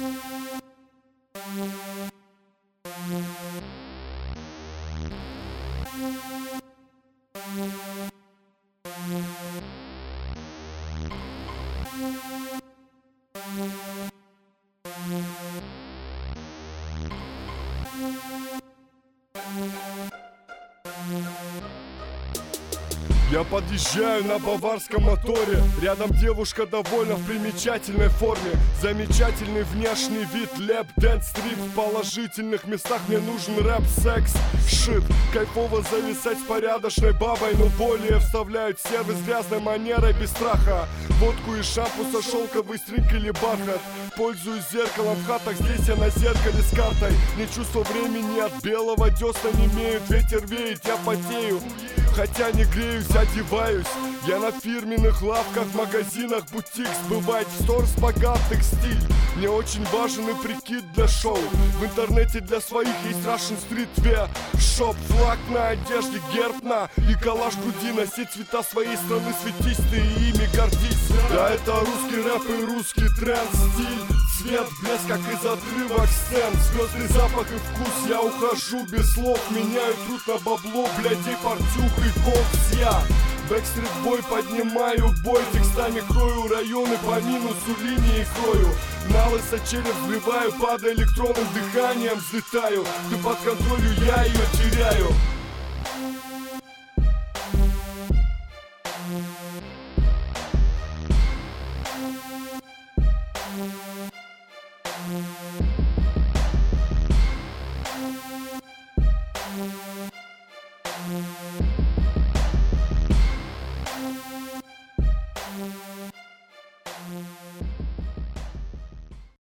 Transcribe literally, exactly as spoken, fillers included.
Я подъезжаю на баварском моторе. Рядом девушка довольно в примечательной форме. Замечательный внешний вид, лэп, дэнс, стрип. В положительных местах мне нужен рэп, секс, шит. Кайфово зависать с порядочной бабой, но более вставляют сервис грязной манерой без страха. Водку и шампуса, шелковый стринг или бархат. Пользуюсь зеркалом в хатах, здесь я на зеркале с картой. Не чувство времени от белого, десна не имеют. Ветер веет, я потею, хотя не греюсь, одеваюсь. Я на фирменных лавках, магазинах, бутик сбывает сторс, богатых стиль. Мне очень важен и прикид для шоу. В интернете для своих есть Russian Streetwear Shop. Флаг на одежде, герб на и коллаж груди. Носи цвета своей страны, светись ты и ими гордись. Да, это русский рэп и русский тренд, стиль, цвет, блеск, как из отрывок сцен. Звездный запах и вкус, я ухожу без слов. Меняю труд на бабло, блядей, портюх и кокс я. Бэкстрит бой, поднимаю бой. Текстами крою районы, по минусу линии крою. На лысо череп взрываю, под электронным дыханием взлетаю. Ты под контролью, я ее теряю. We'll be right back.